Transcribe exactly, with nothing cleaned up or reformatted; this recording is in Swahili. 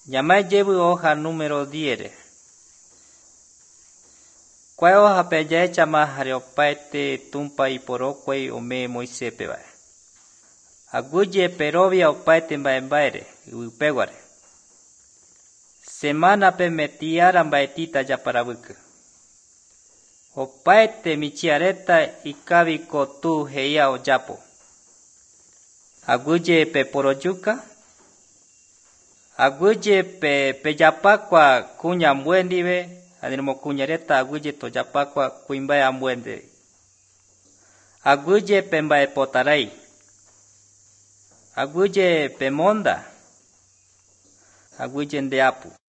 Ñamai llevo hoja número diez. Kua hoja pe yae chama hare opaete tumpa iporokue ome Moisés pe vae. Aguye perovia opaete mbae mbaere ypeguare. Semana pe metiara mbaetita yaparavyke. Opaete michiareta ikaviko tu heia oyapo. Aguye pe poroyuka. Aguye pe peyapakua kuña ambuendive. Adirmo kuñareta aguye toyapakua kuimbae ambuende. Aguye pe mbae potarai. Aguye pe monda. Aguye ndeapu.